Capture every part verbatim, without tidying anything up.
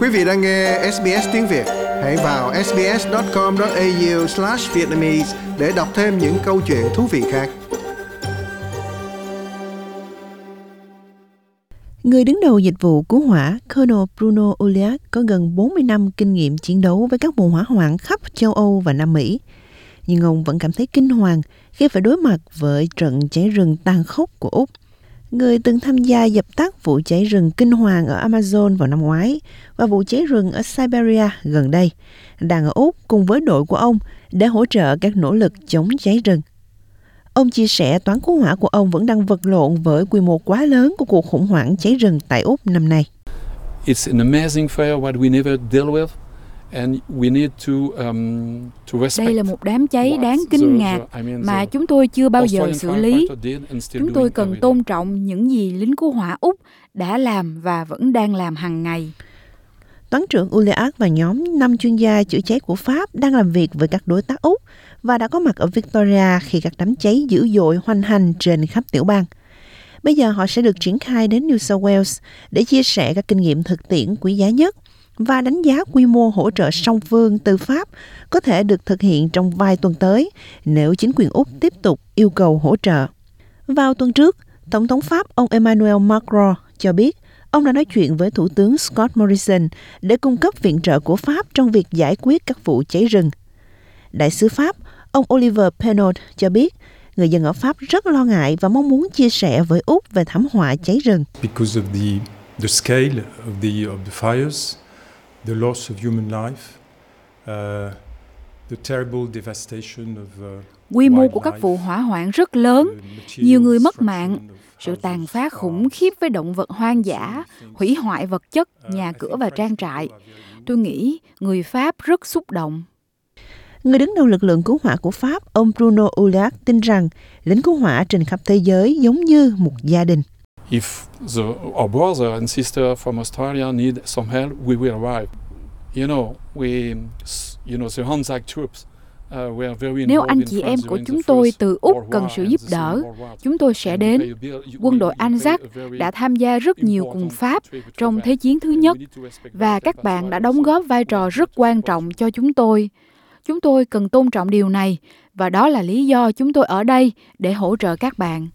Quý vị đang nghe ét bê ét tiếng Việt. Hãy vào sbs chấm com chấm a u slash vietnamese để đọc thêm những câu chuyện thú vị khác. Người đứng đầu dịch vụ cứu hỏa Colonel Bruno Uliak có gần bốn mươi năm kinh nghiệm chiến đấu với các vụ hỏa hoạn khắp châu Âu và Nam Mỹ. Nhưng ông vẫn cảm thấy kinh hoàng khi phải đối mặt với trận cháy rừng tàn khốc của Úc. Người từng tham gia dập tắt vụ cháy rừng kinh hoàng ở Amazon vào năm ngoái và vụ cháy rừng ở Siberia gần đây, đang ở Úc cùng với đội của ông để hỗ trợ các nỗ lực chống cháy rừng. Ông chia sẻ toán cứu hỏa của ông vẫn đang vật lộn với quy mô quá lớn của cuộc khủng hoảng cháy rừng tại Úc năm nay. It's an amazing fire what we never deal with. And we need to, um, to respect. Đây là một đám cháy đáng kinh ngạc mà chúng tôi chưa bao giờ xử lý. Chúng tôi cần tôn trọng những gì lính cứu hỏa Úc đã làm và vẫn đang làm hàng ngày. Toán trưởng Uliak và nhóm năm chuyên gia chữa cháy của Pháp đang làm việc với các đối tác Úc và đã có mặt ở Victoria khi các đám cháy dữ dội hoành hành trên khắp tiểu bang. Bây giờ họ sẽ được triển khai đến New South Wales để chia sẻ các kinh nghiệm thực tiễn quý giá nhất và đánh giá quy mô hỗ trợ song phương từ Pháp có thể được thực hiện trong vài tuần tới nếu chính quyền Úc tiếp tục yêu cầu hỗ trợ. Vào tuần trước, Tổng thống Pháp ông Emmanuel Macron cho biết ông đã nói chuyện với Thủ tướng Scott Morrison để cung cấp viện trợ của Pháp trong việc giải quyết các vụ cháy rừng. Đại sứ Pháp, ông Olivier Pinault cho biết người dân ở Pháp rất lo ngại và mong muốn chia sẻ với Úc về thảm họa cháy rừng. Because of the the scale of the of the fires, the loss of human life, uh, the terrible devastation of uh, Quy mô của các vụ hỏa hoạn rất lớn, nhiều người mất mạng, sự tàn phá khủng khiếp với động vật hoang dã, hủy hoại vật chất, nhà cửa và trang trại. Tôi nghĩ người Pháp rất xúc động. Người đứng đầu lực lượng cứu hỏa của Pháp, ông Bruno Uliak tin rằng lính cứu hỏa trên khắp thế giới giống như một gia đình. If the, our brother and sister from Australia need some help, we will arrive. You know, we, you know, the Anzac troops. Nếu anh chị em của chúng tôi từ Úc cần sự giúp đỡ, chúng tôi sẽ đến. Quân đội Anzac đã tham gia rất nhiều cùng Pháp trong Thế chiến thứ nhất, và các bạn đã đóng góp vai trò rất quan trọng cho chúng tôi. Chúng tôi cần tôn trọng điều này, và đó là lý do chúng tôi ở đây để hỗ trợ các bạn.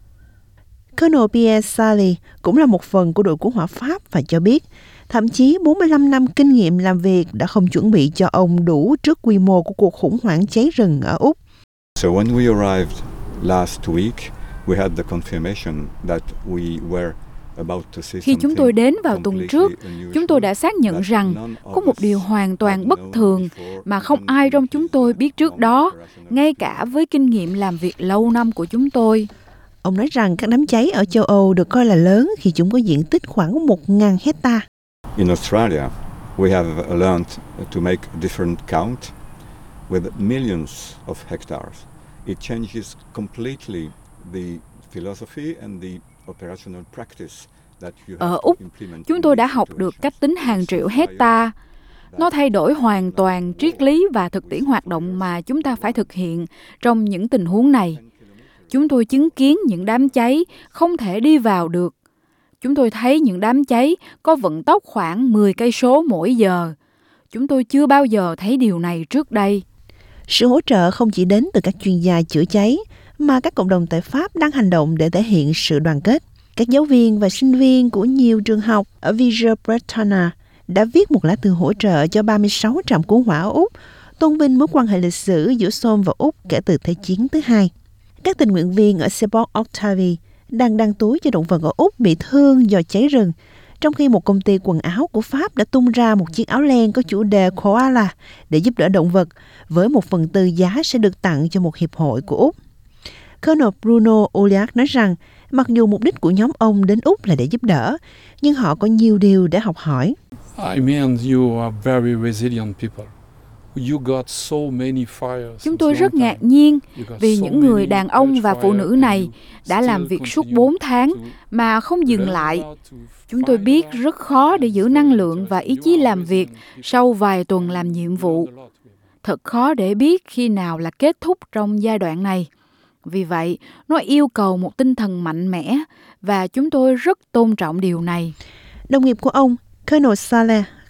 Colonel Pierre Sally cũng là một phần của đội cứu hỏa Pháp và cho biết thậm chí bốn mươi lăm năm kinh nghiệm làm việc đã không chuẩn bị cho ông đủ trước quy mô của cuộc khủng hoảng cháy rừng ở Úc. So when we arrived last week, we had the confirmation that we were about to see. Khi chúng tôi đến vào tuần trước, chúng tôi đã xác nhận rằng có một điều hoàn toàn bất thường mà không ai trong chúng tôi biết trước đó, ngay cả với kinh nghiệm làm việc lâu năm của chúng tôi. Ông nói rằng các đám cháy ở châu Âu được coi là lớn khi chúng có diện tích khoảng một nghìn hecta. In Australia, we have learned to make a different count with millions of hectares. It changes completely the philosophy and the operational practice that you have Ở Úc, to implement. chúng tôi đã học được cách tính hàng triệu hecta. Nó thay đổi hoàn toàn triết lý và thực tiễn hoạt động mà chúng ta phải thực hiện trong những tình huống này. Chúng tôi chứng kiến những đám cháy không thể đi vào được. Chúng tôi thấy những đám cháy có vận tốc khoảng mười cây số mỗi giờ. Chúng tôi chưa bao giờ thấy điều này trước đây. Sự hỗ trợ không chỉ đến từ các chuyên gia chữa cháy, mà các cộng đồng tại Pháp đang hành động để thể hiện sự đoàn kết. Các giáo viên và sinh viên của nhiều trường học ở Villers-Bretonneux đã viết một lá thư hỗ trợ cho ba mươi sáu trạm cứu hỏa ở Úc, tôn vinh mối quan hệ lịch sử giữa Somme và Úc kể từ Thế chiến thứ hai. Các tình nguyện viên ở Seaport Octavie đang đăng túi cho động vật ở Úc bị thương do cháy rừng, trong khi một công ty quần áo của Pháp đã tung ra một chiếc áo len có chủ đề Koala để giúp đỡ động vật, với một phần tư giá sẽ được tặng cho một hiệp hội của Úc. Colonel Bruno Uliak nói rằng, mặc dù mục đích của nhóm ông đến Úc là để giúp đỡ, nhưng họ có nhiều điều để học hỏi. I mean, you are very resilient people. You got so many fires. Chúng tôi rất ngạc nhiên vì những người đàn ông và phụ nữ này đã làm việc suốt bốn tháng mà không dừng lại. Chúng tôi biết rất khó để giữ năng lượng và ý chí làm việc sau vài tuần làm nhiệm vụ. Thật khó để biết khi nào là kết thúc trong giai đoạn này. Vì vậy, nó yêu cầu một tinh thần mạnh mẽ và chúng tôi rất tôn trọng điều này. Đồng nghiệp của ông, Colonel Saleh,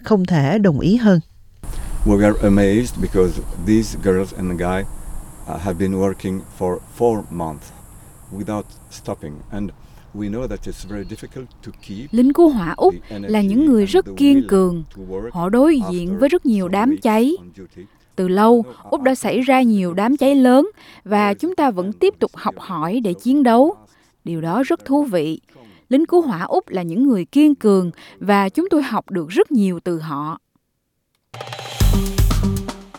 không thể đồng ý hơn. We were amazed because these girls and guy uh, have been working for four months without stopping, and we know that it's very difficult to keep. Lính cứu hỏa Úc là những người rất kiên cường. Họ đối diện với rất nhiều đám cháy. Từ lâu, Úc đã xảy ra nhiều đám cháy lớn và chúng ta vẫn tiếp tục học hỏi để chiến đấu. Điều đó rất thú vị. Lính cứu hỏa Úc là những người kiên cường và chúng tôi học được rất nhiều từ họ.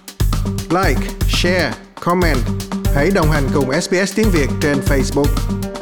Like, share, comment. Hãy đồng hành cùng ét bê ét tiếng Việt trên Facebook.